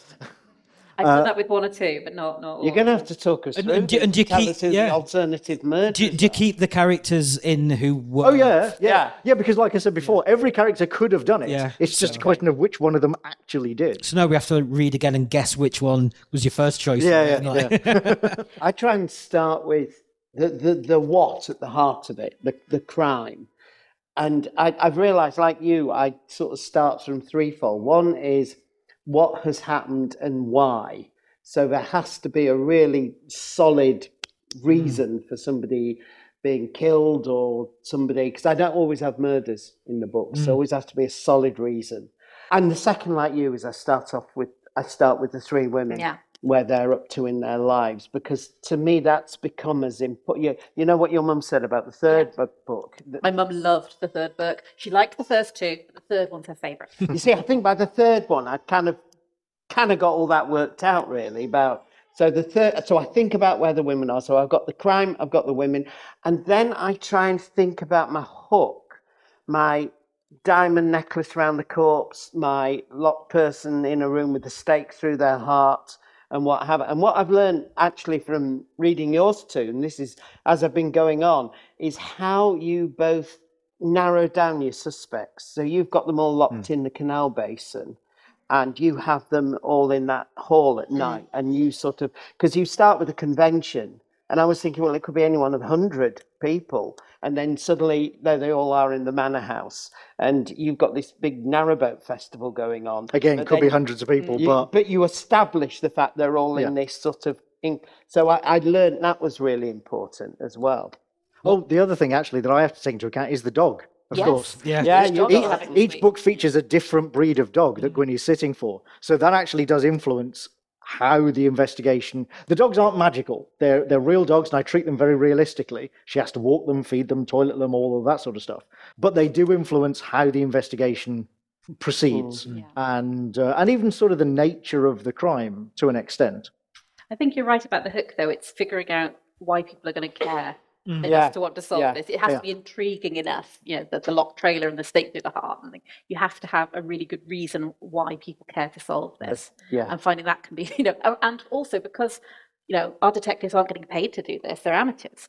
I've Uh, done that with one or two, but not not all. You're going to have to talk us And- through and do- this and do you tell keep- us who yeah. the alternative murders Do, do you are. keep the characters in who were... Oh yeah, yeah, Yeah. yeah. Because, like I said before, every character could have done it. Yeah, It's just so- a question of which one of them actually did. So now we have to read again and guess which one was your first choice. Yeah, yeah, Like- yeah. I try and start with the, the, the what at the heart of it, the, the crime. And I, I've realised, like you, I sort of start from threefold. One is what has happened and why. So there has to be a really solid reason mm. for somebody being killed or somebody, because I don't always have murders in the books. Mm. So always has to be a solid reason. And the second, like you, is I start off with, I start with the three women. Yeah. Where they're up to in their lives, because to me that's become as important. You, you know what your mum said about the third Yeah. book? My mum loved the third book. She liked the first two, but the third one's her favourite. You see, I think by the third one, I kind of, kind of got all that worked out really about. So the third, so I think about where the women are. So I've got the crime, I've got the women, and then I try and think about my hook, my diamond necklace around the corpse, my locked person in a room with a stake through their heart. And what have and what I've learned actually from reading yours too, and this is as I've been going on, is how you both narrow down your suspects. So you've got them all locked mm. in the canal basin, and you have them all in that hall at night, and you sort of because you start with a convention, and I was thinking, well, it could be any one of a hundred people, and then suddenly there they all are in the manor house, and you've got this big narrowboat festival going on. Again, but could then, be hundreds of people, you, but but you establish the fact they're all in Yeah. this sort of. In, so I, I learned that was really important as well. oh, the other thing actually that I have to take into account is the dog, of Yes. course. Yeah. Yeah, Each you dog do. will have its Each sweet. book features a different breed of dog that Gwynny's sitting for. So that actually does influence how the investigation... The dogs aren't magical. They're, they're real dogs, and I treat them very realistically. She has to walk them, feed them, toilet them, all of that sort of stuff. But they do influence how the investigation proceeds, Mm. Yeah. and uh, and even sort of the nature of the crime to an extent. I think you're right about the hook, though. It's figuring out why people are going to care enough Yeah. to want to solve Yeah. this. It has Yeah. to be intriguing enough, you know, the, the locked trailer and the stake through the heart. And thing. You have to have a really good reason why people care to solve this. Yeah. And finding that can be, you know, and also because, you know, our detectives aren't getting paid to do this. They're amateurs.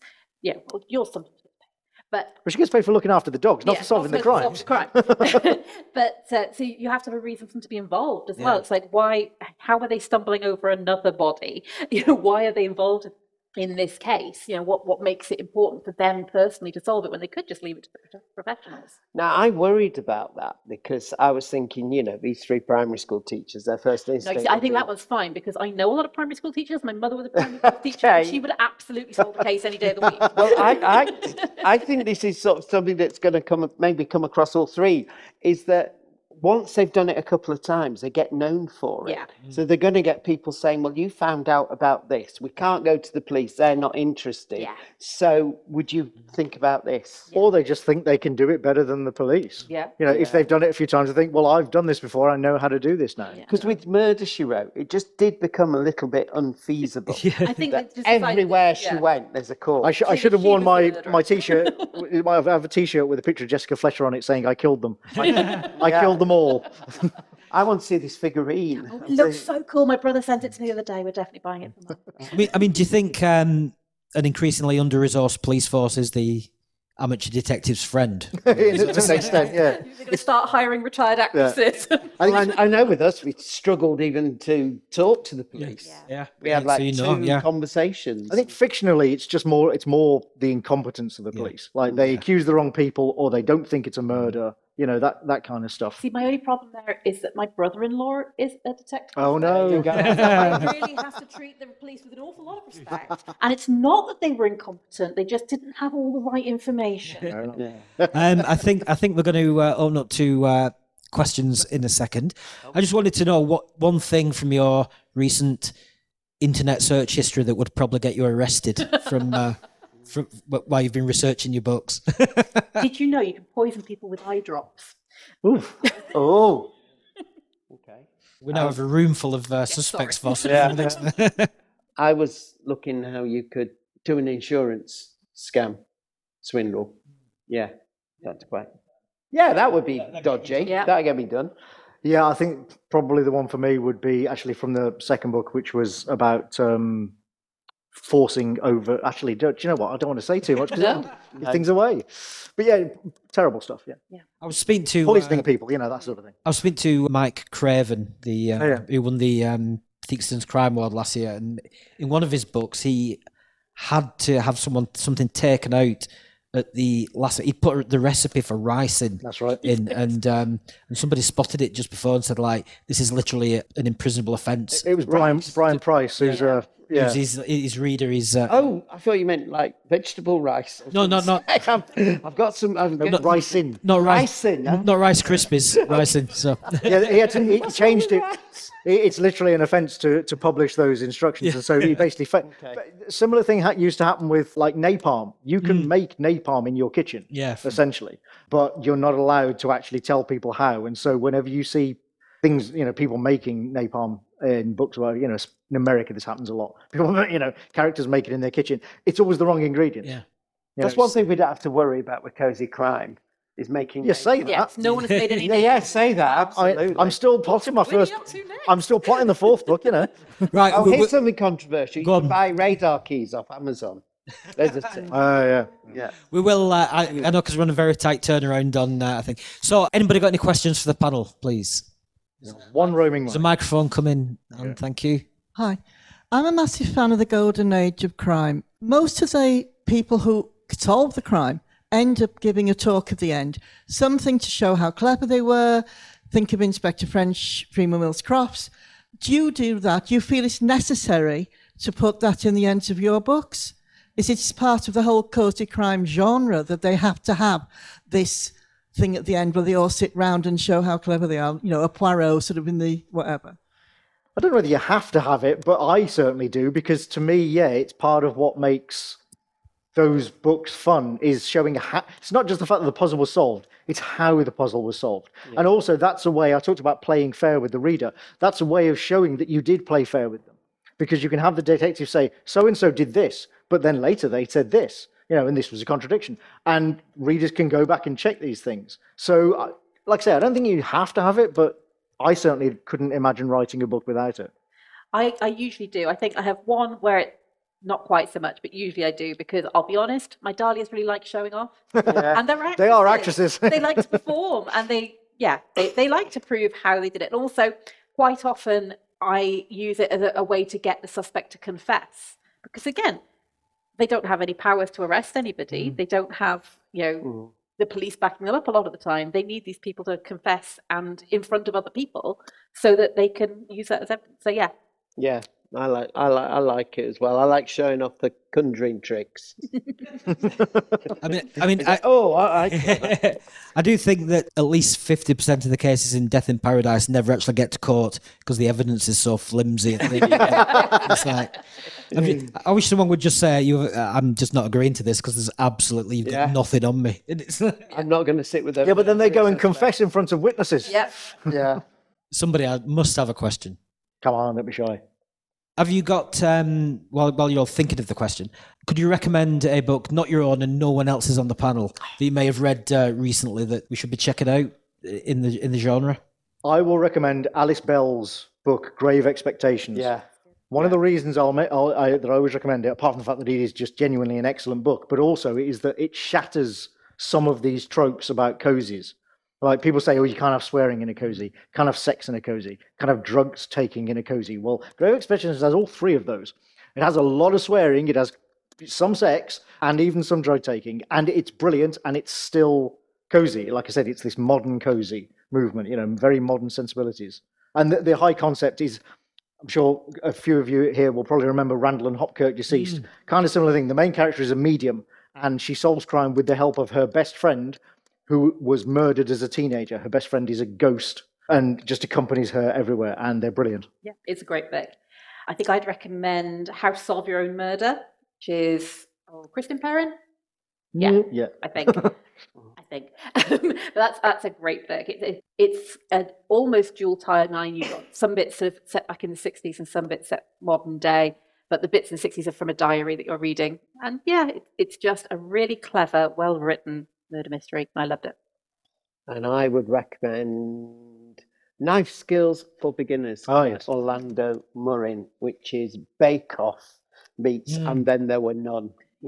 yeah, well, you're something. But But she gets paid for looking after the dogs, not yeah, for solving the not for crimes. solving the crime. But uh, so you have to have a reason for them to be involved as well. Yeah. It's like, why? How are they stumbling over another body? You know, why are they involved in this case? You know, what what makes it important for them personally to solve it when they could just leave it to the professionals? Now, I worried about that because I was thinking, you know, these three primary school teachers, their first No, instinct. see, I would think be- that one's fine because I know a lot of primary school teachers. My mother was a primary school teacher. And Okay. she would absolutely solve the case any day of the week. Well, I, I, I think this is sort of something that's going to come, maybe come across all three, is that once they've done it a couple of times, they get known for it. Yeah. So they're going to get people saying, well, you found out about this. We can't go to the police. They're not interested. Yeah. So would you think about this? Or they just think they can do it better than the police. Yeah. You know, if they've done it a few times, they think, well, I've done this before. I know how to do this now. Yeah. Because with Murder, She Wrote, it just did become a little bit unfeasible. I think That they just decided- everywhere she yeah. went, there's a court. I, sh- I She- should have she worn was my, the murderer. my t-shirt. I have a t-shirt with a picture of Jessica Fletcher on it saying, I killed them. I, I Yeah. killed them all. I want to see this figurine. It looks so cool. My brother sent it to me the other day. We're definitely buying it for mum. I mean, I mean, do you think um, an increasingly under-resourced police force is the amateur detective's friend? To an extent, yeah. You're going to start hiring retired actresses. I, I know with us, we struggled even to talk to the police. Yeah. Yeah, We had So like you two know, yeah. conversations. I think fictionally, it's just more, it's more the incompetence of the police. Like they accuse the wrong people or they don't think it's a murder, you know, that, that kind of stuff. See, my only problem there is that my brother-in-law is a detective. Oh, no. I really have to treat the police with an awful lot of respect. And it's not that they were incompetent; they just didn't have all the right information. Yeah. um, I think I think we're going to uh, open up to uh, questions in a second. I just wanted to know what one thing from your recent internet search history that would probably get you arrested from uh, from while you've been researching your books. Did you know you can poison people with eye drops? Oof. Oh. Okay. We now have a room full of uh, suspects for some Yeah. reason. I was looking how you could do an insurance scam swindle. Yeah, that's quite. Yeah, that would be dodgy. Yeah. That'd get me done. Yeah, I think probably the one for me would be actually from the second book, which was about um, forcing over. Actually, do, do you know what? I don't want to say too much because No. give things away. But yeah, terrible stuff. Yeah, I was speaking to poisoning uh, people, you know, that sort of thing. I was speaking to Mike Craven, the uh, Oh, yeah. who won the um, Theakston's Crime Award last year, and in one of his books, he had to have someone something taken out at the last. He put the recipe for rice in. That's right. In and um, and somebody spotted it just before and said like, "This is literally a, an imprisonable offence." It was Brian Brian Price, who's Yeah. uh, yeah. His, his reader is uh, Oh, I thought you meant like vegetable rice. No, no, no. I've, I've got some. I've got rice in. not rice, rice in. huh? not Rice Krispies, rice in. So Yeah, he had to. He changed it. It- It's literally an offence to, to publish those instructions, and so he basically. Fa- but similar thing ha- used to happen with like napalm. You can make napalm in your kitchen, Yeah. essentially, but you're not allowed to actually tell people how. And so whenever you see things, you know, people making napalm in books, well, you know, in America this happens a lot. People, you know, characters make it in their kitchen. It's always the wrong ingredient. yeah. You That's know, one thing we don't have to worry about with Cozy Crime is making. You say that. Yes, no one has made any. Yeah, yeah, say that. I, Absolutely. I'm still plotting my What are first. you up to next? I'm still plotting the fourth book. You know. Right. Oh, we- we- here's something controversial. You Go can on. buy radar keys off Amazon. There's a tip. Oh yeah. Yeah. We will. Uh, I, I know because we're on a very tight turnaround on. Uh, I think. So, anybody got any questions for the panel, please? One roaming There's a mic. microphone coming, and thank you. Hi. I'm a massive fan of the golden age of crime. Most of the people who solve the crime end up giving a talk at the end, something to show how clever they were. Think of Inspector French, Freeman Wills Crofts. Do you do that? Do you feel it's necessary to put that in the ends of your books? Is it part of the whole cozy crime genre that they have to have this thing at the end where they all sit round and show how clever they are? You know, a Poirot sort of in the whatever. I don't know whether you have to have it, but I certainly do because to me, yeah, it's part of what makes those books fun is showing how, it's not just the fact that the puzzle was solved, it's how the puzzle was solved. Yeah. And also that's a way, I talked about playing fair with the reader, that's a way of showing that you did play fair with them. Because you can have the detective say, so-and-so did this, but then later they said this, you know, and this was a contradiction. And readers can go back and check these things. So, like I say, I don't think you have to have it, but I certainly couldn't imagine writing a book without it. I, I usually do. I think I have one where it not quite so much, but usually I do, because I'll be honest, my Dahlias really like showing off. Yeah. And they're actresses. They are actresses. They like to perform, and they, yeah, they, they like to prove how they did it. And also, quite often, I use it as a, a way to get the suspect to confess. Because again, they don't have any powers to arrest anybody. Mm. They don't have, you know, mm. the police backing them up a lot of the time. They need these people to confess and in front of other people so that they can use that as evidence. So, yeah. Yeah. I like I like I like it as well. I like showing off the conjuring tricks. I mean, I mean, I, oh, I, I, I do think that at least fifty percent of the cases in Death in Paradise never actually get to court because the evidence is so flimsy. It's like, I, mean, I wish someone would just say, "You, I'm just not agreeing to this because there's absolutely you've got yeah. nothing on me." And it's like, I'm not going to sit with them. Yeah, but then they go and confess in front of witnesses. Yep. Yeah. Somebody must have a question. Come on, don't be shy. Have you got, um, while, while you're thinking of the question, could you recommend a book, not your own and no one else's on the panel, that you may have read uh, recently that we should be checking out in the in the genre? I will recommend Alice Bell's book, Grave Expectations. Yeah. One yeah. of the reasons I'll, make, I'll I, that I always recommend it, apart from the fact that it is just genuinely an excellent book, but also is that it shatters some of these tropes about cozies. Like people say, oh, you can't have swearing in a cozy, can't have sex in a cozy, can't have drugs taking in a cozy. Well, Grave Expectations has all three of those. It has a lot of swearing, it has some sex, and even some drug taking, and it's brilliant, and it's still cozy. Like I said, it's this modern cozy movement, you know, very modern sensibilities. And the, the high concept is, I'm sure a few of you here will probably remember Randall and Hopkirk Deceased. Mm. Kind of similar thing. The main character is a medium, and she solves crime with the help of her best friend, who was murdered as a teenager. Her best friend is a ghost and just accompanies her everywhere, and they're brilliant. Yeah, it's a great book. I think I'd recommend How to Solve Your Own Murder, which is oh, Kristen Perrin. Yeah, yeah. I think. I think. but that's that's a great book. It, it, it's an almost dual timeline. You've got some bits sort of set back in the sixties and some bits set modern day. But the bits in the sixties are from a diary that you're reading. And yeah, it, it's just a really clever, well-written murder mystery. I loved it. And I would recommend Knife Skills for Beginners. Oh, yes. Orlando Murrin, which is Bake Off meets mm. And Then There Were None.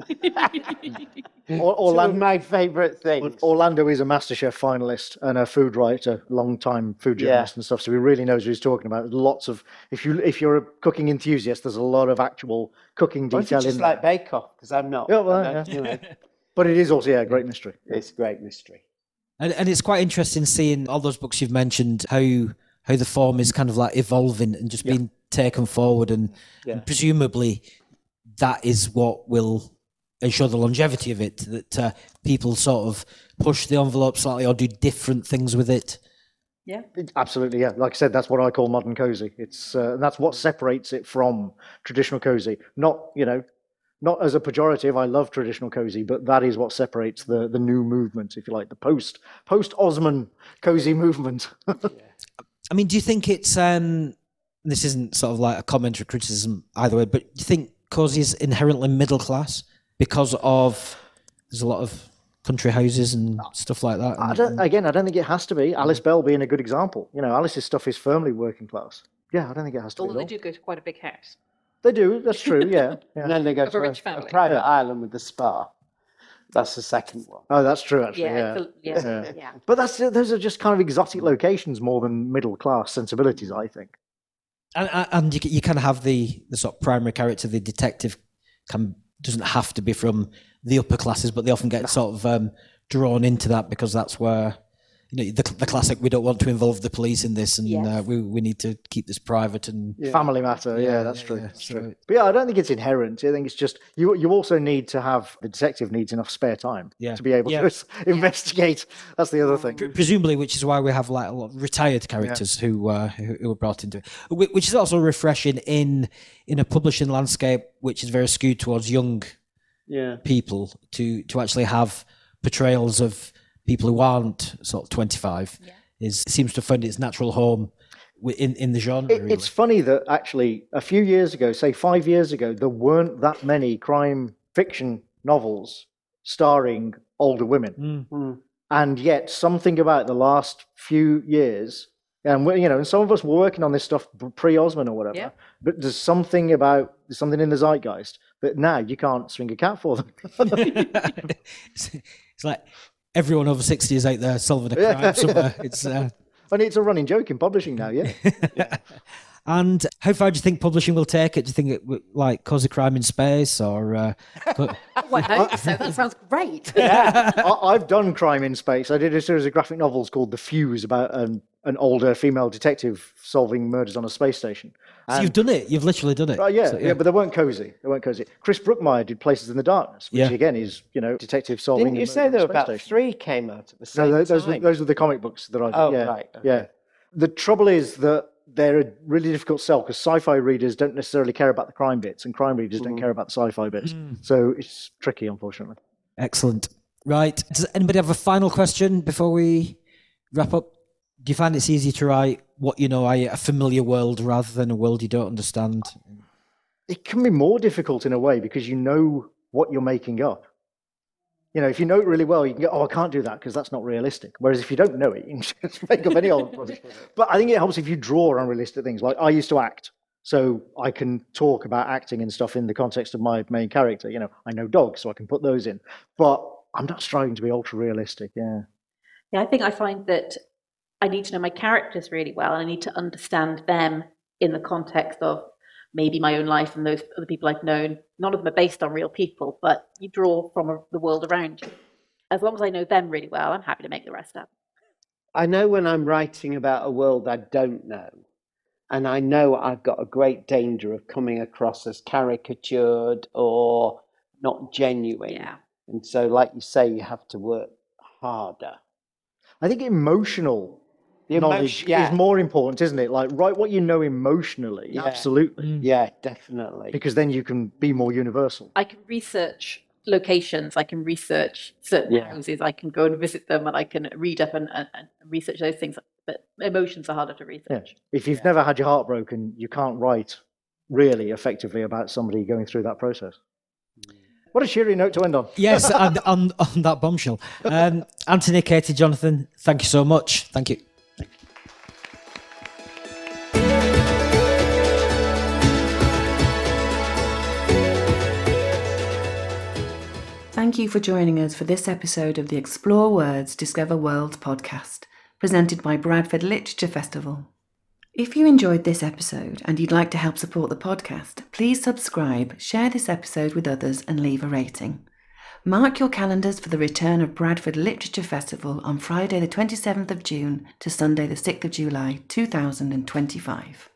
or, Orlando, Two of my favourite things. Orlando is a MasterChef finalist and a food writer, long-time food journalist yeah. and stuff, so he really knows what he's talking about. There's lots of, if you if you're a cooking enthusiast, there's a lot of actual cooking detail in just there. like Bake Off, because I'm not. Yeah, well, I'm not, yeah. You know. But it is also, yeah, a great mystery. It's a great mystery. And, and it's quite interesting seeing all those books you've mentioned, how how the form is kind of like evolving and just yeah. being taken forward. And, yeah. and presumably that is what will ensure the longevity of it, that uh, people sort of push the envelope slightly or do different things with it. Yeah, absolutely. Yeah, like I said, that's what I call modern cozy. It's uh, that's what separates it from traditional cozy. Not, you know, not as a pejorative. I love traditional cozy, but that is what separates the the new movement, if you like, the post post Osman cozy movement. yeah. I mean, do you think it's um, this isn't sort of like a comment or criticism either way, but do you think cozy is inherently middle class because of there's a lot of country houses and stuff like that? I don't, again, I don't think it has to be. Alice Bell being a good example. You know, Alice's stuff is firmly working class. Yeah, I don't think it has to Although be. Although they do go to quite a big house. They do, that's true, yeah. yeah. And then they go of to a, rich a, family. a private yeah. island with the spa. That's the second one. Oh, that's true, actually, yeah. yeah. Yeah. yeah. yeah. But that's those are just kind of exotic locations more than middle class sensibilities, I think. And, and you, you kind of have the, the sort of primary character, the detective, can, doesn't have to be from the upper classes, but they often get sort of um, drawn into that because that's where, you know, the, the classic, we don't want to involve the police in this and yes. uh, we we need to keep this private and... Yeah. Family matter, yeah, yeah that's yeah, true. Yeah, that's true. true. But yeah, I don't think it's inherent. I think it's just, you you also need to have, the detective needs enough spare time yeah. to be able yeah. to investigate. That's the other thing. Presumably, which is why we have like a lot of retired characters yeah. who, uh, who who were brought into it, which is also refreshing in in a publishing landscape which is very skewed towards young yeah. people to to actually have portrayals of people who aren't sort of twenty-five yeah. is seems to find its natural home in in the genre. It, really. It's funny that actually a few years ago, say five years ago, there weren't that many crime fiction novels starring older women, mm. Mm. and yet something about the last few years, and we, you know, and some of us were working on this stuff pre-Osman or whatever, yeah. but there's something about there's something in the zeitgeist But now you can't swing a cat for them. it's, it's like everyone over sixty is out there solving a crime Yeah. somewhere. It's uh, And it's a running joke in publishing now, yeah. And how far do you think publishing will take it? Do you think it would, like, cause a crime in space, or? Uh, but- Oh, I hope so. That sounds great. I, I've done crime in space. I did a series of graphic novels called The Fuse about an, an older female detective solving murders on a space station. so you've done it. You've literally done it. Oh, yeah, So, yeah, but they weren't cozy. They weren't cozy. Chris Brookmeyer did Places in the Darkness, which Yeah. again is, you know, detective solving. Didn't a you murder say on a there were space about station. three came out at the same No, those, those, were, time? those were the comic books that I. Oh, yeah, right, okay. Yeah. The trouble is that they're a really difficult sell because sci-fi readers don't necessarily care about the crime bits, and crime readers don't care about the sci-fi bits. So it's tricky, unfortunately. Excellent. Right. Does anybody have a final question before we wrap up? Do you find it's easy to write what you know, a familiar world rather than a world you don't understand? It can be more difficult in a way because you know what you're making up. You know, if you know it really well, you can go, oh, I can't do that because that's not realistic. Whereas if you don't know it, you can just make up any old rubbish. But I think it helps if you draw unrealistic things. Like I used to act, so I can talk about acting and stuff in the context of my main character. You know, I know dogs, so I can put those in. But I'm not striving to be ultra realistic. Yeah. Yeah, I think I find that I need to know my characters really well, and I need to understand them in the context of maybe my own life and those other people I've known. None of them are based on real people, but you draw from a, the world around you. As long as I know them really well, I'm happy to make the rest up. I know when I'm writing about a world I don't know, and I know I've got a great danger of coming across as caricatured or not genuine. Yeah. And so, like you say, you have to work harder. I think emotional The knowledge emotion- yeah. is more important, isn't it? Like write what you know emotionally. Yeah. Absolutely. Yeah, definitely. Because then you can be more universal. I can research locations, I can research certain Yeah. houses, I can go and visit them, and I can read up and, and, and research those things. But emotions are harder to Yeah. research. If you've never had your heart broken, you can't write really effectively about somebody going through that process. What a cheery note to end on. Yes, and on, on that bombshell. Um, Anthony, Katie, Jonathan, thank you so much. Thank you. Thank you for joining us for this episode of the Explore Words, Discover Worlds podcast, presented by Bradford Literature Festival. If you enjoyed this episode and you'd like to help support the podcast, please subscribe, share this episode with others, and leave a rating. Mark your calendars for the return of Bradford Literature Festival on Friday the twenty-seventh of June to Sunday the sixth of July two thousand twenty-five.